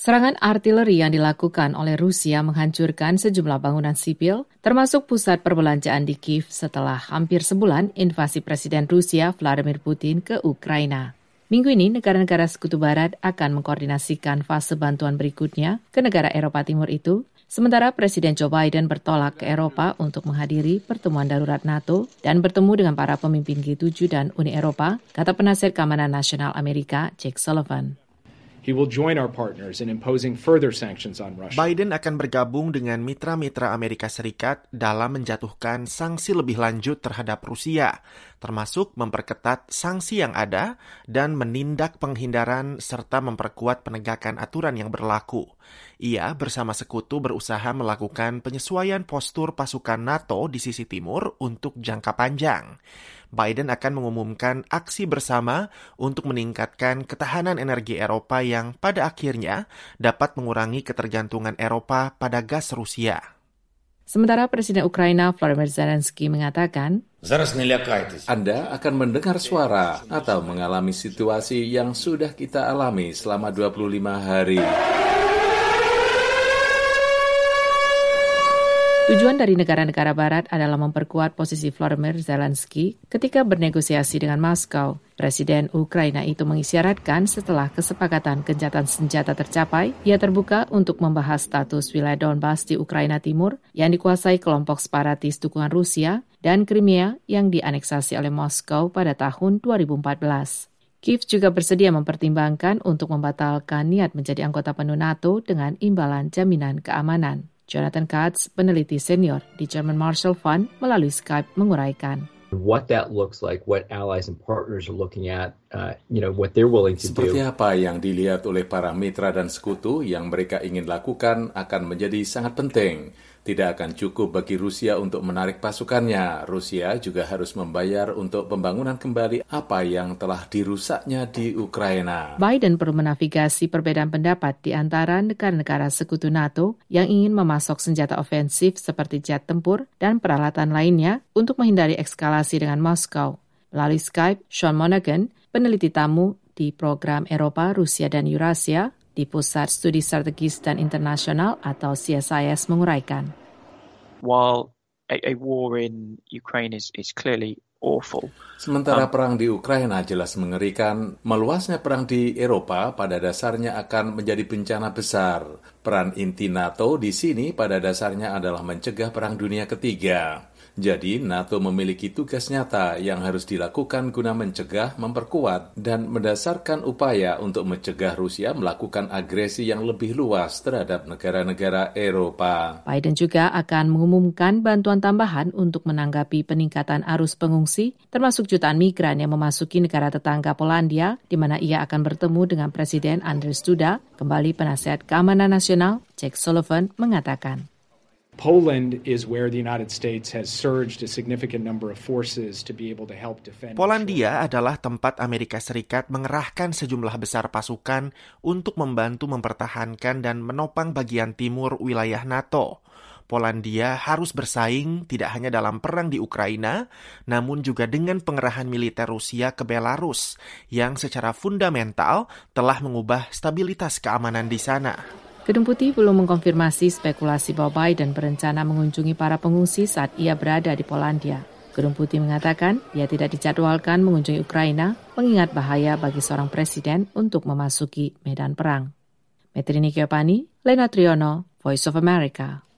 Serangan artileri yang dilakukan oleh Rusia menghancurkan sejumlah bangunan sipil, termasuk pusat perbelanjaan di Kiev setelah hampir sebulan invasi Presiden Rusia Vladimir Putin ke Ukraina. Minggu ini, negara-negara Sekutu Barat akan mengkoordinasikan fase bantuan berikutnya ke negara Eropa Timur itu, sementara Presiden Joe Biden bertolak ke Eropa untuk menghadiri pertemuan darurat NATO dan bertemu dengan para pemimpin G7 dan Uni Eropa, kata penasihat keamanan nasional Amerika Jake Sullivan. He will join our partners in imposing further sanctions on Russia. Biden akan bergabung dengan mitra-mitra Amerika Serikat dalam menjatuhkan sanksi lebih lanjut terhadap Rusia, termasuk memperketat sanksi yang ada dan menindak penghindaran serta memperkuat penegakan aturan yang berlaku. Ia bersama sekutu berusaha melakukan penyesuaian postur pasukan NATO di sisi timur untuk jangka panjang. Biden akan mengumumkan aksi bersama untuk meningkatkan ketahanan energi Eropa yang pada akhirnya dapat mengurangi ketergantungan Eropa pada gas Rusia. Sementara Presiden Ukraina Volodymyr Zelensky mengatakan, Anda akan mendengar suara atau mengalami situasi yang sudah kita alami selama 25 hari. Tujuan dari negara-negara barat adalah memperkuat posisi Volodymyr Zelensky ketika bernegosiasi dengan Moskow. Presiden Ukraina itu mengisyaratkan setelah kesepakatan gencatan senjata tercapai, ia terbuka untuk membahas status wilayah Donbas di Ukraina Timur yang dikuasai kelompok separatis dukungan Rusia dan Crimea yang dianeksasi oleh Moskow pada tahun 2014. Kiev juga bersedia mempertimbangkan untuk membatalkan niat menjadi anggota penuh NATO dengan imbalan jaminan keamanan. Jonathan Katz, peneliti senior di German Marshall Fund, melalui Skype menguraikan. What that looks like, what allies and partners are looking at, what they're willing to do. Seperti apa yang dilihat oleh para mitra dan sekutu yang mereka ingin lakukan akan menjadi sangat penting. Tidak akan cukup bagi Rusia untuk menarik pasukannya. Rusia juga harus membayar untuk pembangunan kembali apa yang telah dirusaknya di Ukraina. Biden perlu menavigasi perbedaan pendapat di antara negara-negara sekutu NATO yang ingin memasok senjata ofensif seperti jet tempur dan peralatan lainnya untuk menghindari eskalasi dengan Moskow. Melalui Skype, Sean Monaghan, peneliti tamu di program Eropa, Rusia, dan Eurasia, di Pusat Studi Strategis dan Internasional atau CSIS menguraikan. While a war in Ukraine is clearly awful. Sementara perang di Ukraina jelas mengerikan, meluasnya perang di Eropa pada dasarnya akan menjadi bencana besar. Peran inti NATO di sini pada dasarnya adalah mencegah perang dunia ketiga. Jadi, NATO memiliki tugas nyata yang harus dilakukan guna mencegah, memperkuat, dan mendasarkan upaya untuk mencegah Rusia melakukan agresi yang lebih luas terhadap negara-negara Eropa. Biden juga akan mengumumkan bantuan tambahan untuk menanggapi peningkatan arus pengungsi, termasuk jutaan migran yang memasuki negara tetangga Polandia, di mana ia akan bertemu dengan Presiden Andrzej Duda. Kembali penasihat keamanan nasional, Jake Sullivan, mengatakan, Poland is where the United States has surged a significant number of forces to be able to help defend. Polandia adalah tempat Amerika Serikat mengerahkan sejumlah besar pasukan untuk membantu mempertahankan dan menopang bagian timur wilayah NATO. Polandia harus bersaing tidak hanya dalam perang di Ukraina, namun juga dengan pengerahan militer Rusia ke Belarus yang secara fundamental telah mengubah stabilitas keamanan di sana. Gedung Putih belum mengkonfirmasi spekulasi bahwa Biden berencana mengunjungi para pengungsi saat ia berada di Polandia. Gedung Putih mengatakan ia tidak dijadwalkan mengunjungi Ukraina, mengingat bahaya bagi seorang presiden untuk memasuki medan perang. Metrini Keopani, Lena Triono, Voice of America.